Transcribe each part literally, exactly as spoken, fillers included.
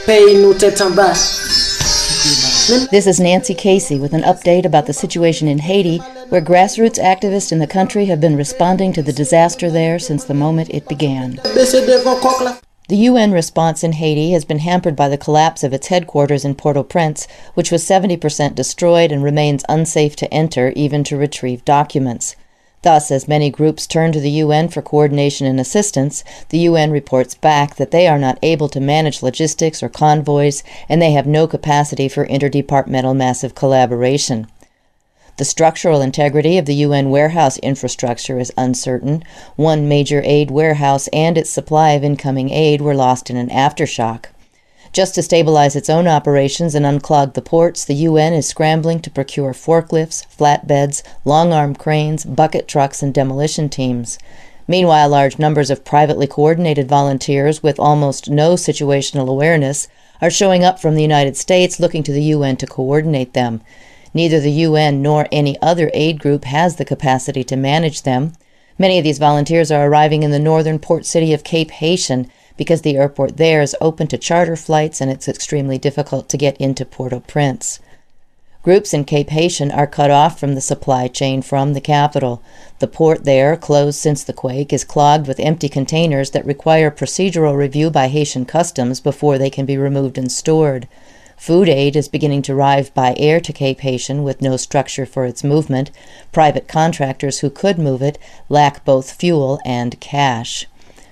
This is Nancy Casey with an update about the situation in Haiti, where grassroots activists in the country have been responding to the disaster there since the moment it began. The U N response in Haiti has been hampered by the collapse of its headquarters in Port-au-Prince, which was seventy percent destroyed and remains unsafe to enter, even to retrieve documents. Thus, as many groups turn to the U N for coordination and assistance, the U N reports back that they are not able to manage logistics or convoys, and they have no capacity for interdepartmental massive collaboration. The structural integrity of the U N warehouse infrastructure is uncertain. One major aid warehouse and its supply of incoming aid were lost in an aftershock. Just to stabilize its own operations and unclog the ports, the U N is scrambling to procure forklifts, flatbeds, long-arm cranes, bucket trucks, and demolition teams. Meanwhile, large numbers of privately coordinated volunteers with almost no situational awareness are showing up from the United States looking to the U N to coordinate them. Neither the U N nor any other aid group has the capacity to manage them. Many of these volunteers are arriving in the northern port city of Cape Haitian, because the airport there is open to charter flights and it's extremely difficult to get into Port-au-Prince. Groups in Cape Haitian are cut off from the supply chain from the capital. The port there, closed since the quake, is clogged with empty containers that require procedural review by Haitian customs before they can be removed and stored. Food aid is beginning to arrive by air to Cape Haitian with no structure for its movement. Private contractors who could move it lack both fuel and cash.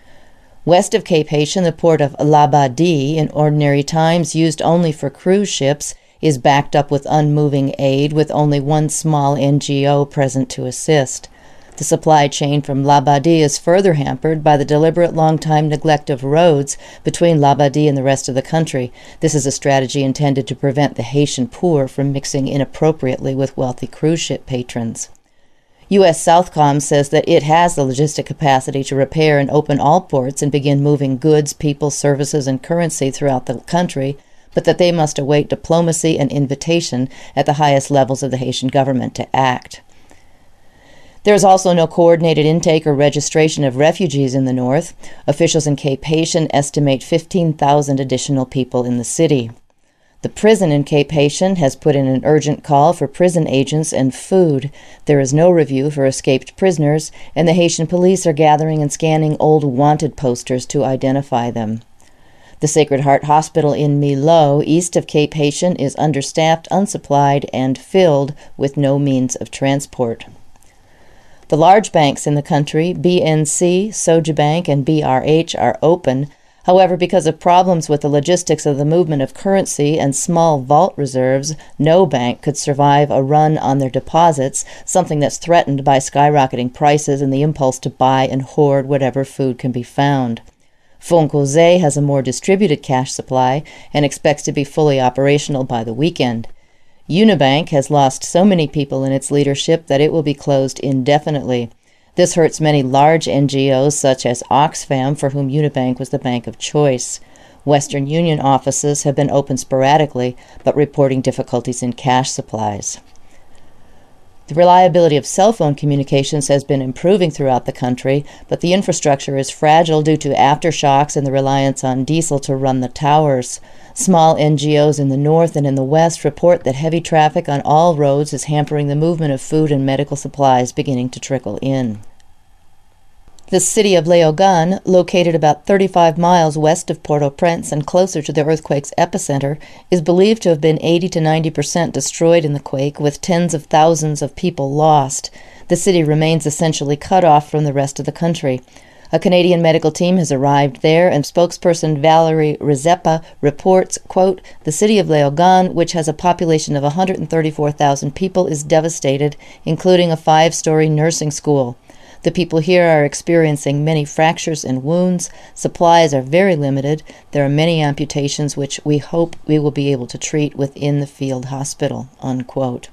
West of Cape Haitian, the port of Labadie, in ordinary times used only for cruise ships, is backed up with unmoving aid with only one small N G O present to assist. The supply chain from Labadie is further hampered by the deliberate long-time neglect of roads between Labadie and the rest of the country. This is a strategy intended to prevent the Haitian poor from mixing inappropriately with wealthy cruise ship patrons. U S Southcom says that it has the logistic capacity to repair and open all ports and begin moving goods, people, services, and currency throughout the country, but that they must await diplomacy and invitation at the highest levels of the Haitian government to act. There is also no coordinated intake or registration of refugees in the north. Officials in Cape Haitian estimate fifteen thousand additional people in the city. The prison in Cape Haitian has put in an urgent call for prison agents and food. There is no review for escaped prisoners, and the Haitian police are gathering and scanning old wanted posters to identify them. The Sacred Heart Hospital in Milo, east of Cape Haitian, is understaffed, unsupplied, and filled with no means of transport. The large banks in the country, B N C, Sojabank, and B R H, are open. However, because of problems with the logistics of the movement of currency and small vault reserves, no bank could survive a run on their deposits, something that's threatened by skyrocketing prices and the impulse to buy and hoard whatever food can be found. Fonkoze has a more distributed cash supply and expects to be fully operational by the weekend. Unibank has lost so many people in its leadership that it will be closed indefinitely. This hurts many large N G Os such as Oxfam, for whom Unibank was the bank of choice. Western Union offices have been open sporadically, but reporting difficulties in cash supplies. The reliability of cell phone communications has been improving throughout the country, but the infrastructure is fragile due to aftershocks and the reliance on diesel to run the towers. Small N G Os in the north and in the west report that heavy traffic on all roads is hampering the movement of food and medical supplies beginning to trickle in. The city of Léogâne, located about thirty-five miles west of Port-au-Prince and closer to the earthquake's epicenter, is believed to have been eighty to ninety percent destroyed in the quake, with tens of thousands of people lost. The city remains essentially cut off from the rest of the country. A Canadian medical team has arrived there, and spokesperson Valerie Rizepa reports, quote, "The city of Léogâne, which has a population of one hundred thirty-four thousand people, is devastated, including a five-story nursing school. The people here are experiencing many fractures and wounds. Supplies are very limited. There are many amputations which we hope we will be able to treat within the field hospital," unquote.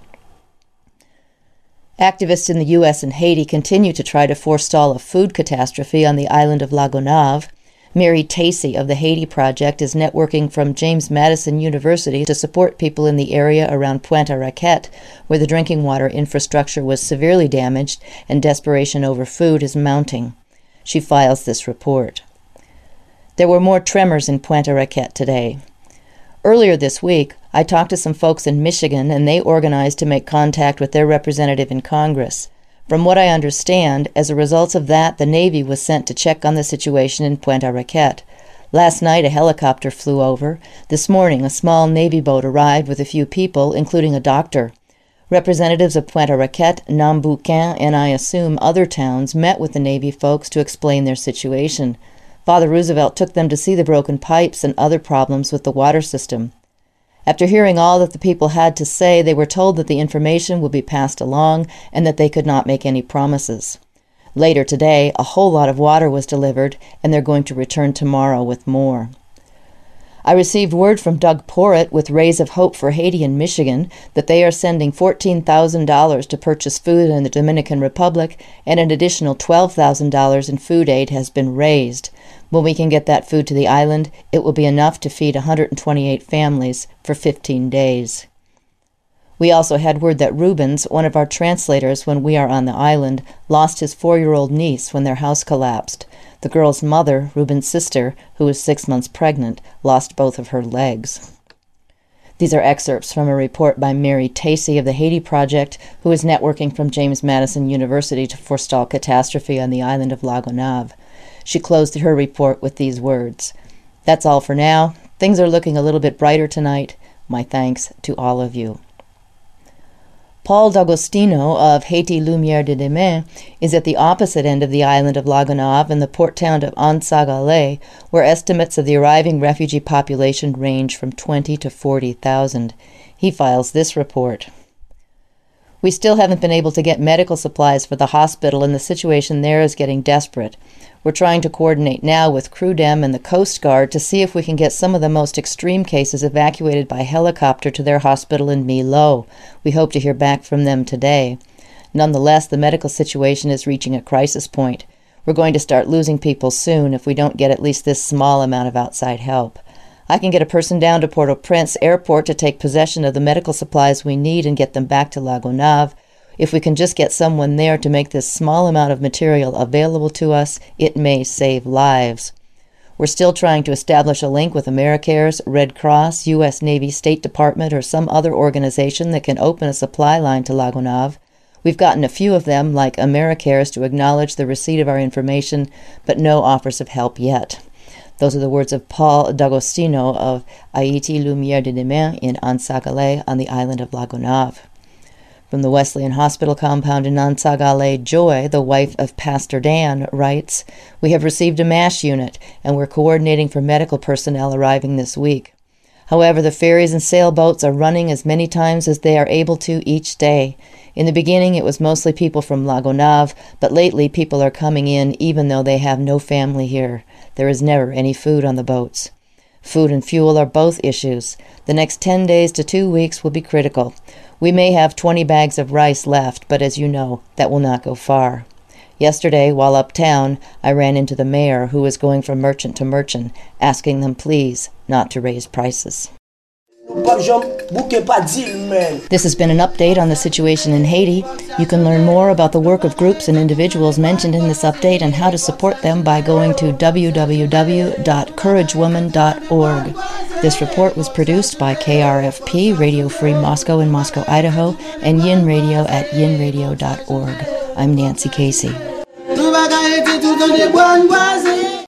Activists in the U S and Haiti continue to try to forestall a food catastrophe on the island of La Gonâve. Mary Tacey of the Haiti Project is networking from James Madison University to support people in the area around Pointe Raquette, where the drinking water infrastructure was severely damaged and desperation over food is mounting. She files this report. There were more tremors in Pointe Raquette today. Earlier this week, I talked to some folks in Michigan, and they organized to make contact with their representative in Congress. From what I understand, as a result of that, the Navy was sent to check on the situation in Puente Riquet. Last night, a helicopter flew over. This morning, a small Navy boat arrived with a few people, including a doctor. Representatives of Puente Riquet, Nambucán, and I assume other towns met with the Navy folks to explain their situation. Father Roosevelt took them to see the broken pipes and other problems with the water system. After hearing all that the people had to say, they were told that the information would be passed along and that they could not make any promises. Later today, a whole lot of water was delivered, and they're going to return tomorrow with more. I received word from Doug Porritt with Rays of Hope for Haiti in Michigan that they are sending fourteen thousand dollars to purchase food in the Dominican Republic, and an additional twelve thousand dollars in food aid has been raised. When we can get that food to the island, it will be enough to feed one hundred twenty-eight families for fifteen days. We also had word that Rubens, one of our translators when we are on the island, lost his four-year-old niece when their house collapsed. The girl's mother, Rubens' sister, who was six months pregnant, lost both of her legs. These are excerpts from a report by Mary Tacey of the Haiti Project, who is networking from James Madison University to forestall catastrophe on the island of La Gonâve. She closed her report with these words: "That's all for now. Things are looking a little bit brighter tonight. My thanks to all of you." Paul D'Agostino of Haiti Lumière de Demain is at the opposite end of the island of La Gonâve in the port town of Ansagalé, where estimates of the arriving refugee population range from twenty to forty thousand. He files this report. "We still haven't been able to get medical supplies for the hospital, and the situation there is getting desperate. We're trying to coordinate now with CRUDEM and the Coast Guard to see if we can get some of the most extreme cases evacuated by helicopter to their hospital in Milo. We hope to hear back from them today. Nonetheless, the medical situation is reaching a crisis point. We're going to start losing people soon if we don't get at least this small amount of outside help. I can get a person down to Port-au-Prince Airport to take possession of the medical supplies we need and get them back to La Gonâve. If we can just get someone there to make this small amount of material available to us, it may save lives. We're still trying to establish a link with AmeriCares, Red Cross, U S Navy State Department, or some other organization that can open a supply line to La Gonâve. We've gotten a few of them, like AmeriCares, to acknowledge the receipt of our information, but no offers of help yet." Those are the words of Paul D'Agostino of Haiti Lumière de Demain in Ansagalé on the island of La Gonâve. From the Wesleyan Hospital compound in Ansagalé, Joy, the wife of Pastor Dan, writes, "We have received a MASH unit, and we're coordinating for medical personnel arriving this week. However, the ferries and sailboats are running as many times as they are able to each day. In the beginning, it was mostly people from La Gonâve, but lately people are coming in even though they have no family here. There is never any food on the boats. Food and fuel are both issues. The next ten days to two weeks will be critical. We may have twenty bags of rice left, but as you know, that will not go far. Yesterday, while uptown, I ran into the mayor, who was going from merchant to merchant, asking them please not to raise prices." This has been an update on the situation in Haiti. You can learn more about the work of groups and individuals mentioned in this update and how to support them by going to w w w dot courage woman dot org. This report was produced by K R F P, Radio Free Moscow in Moscow, Idaho, and Yin Radio at yin radio dot org. I'm Nancy Casey.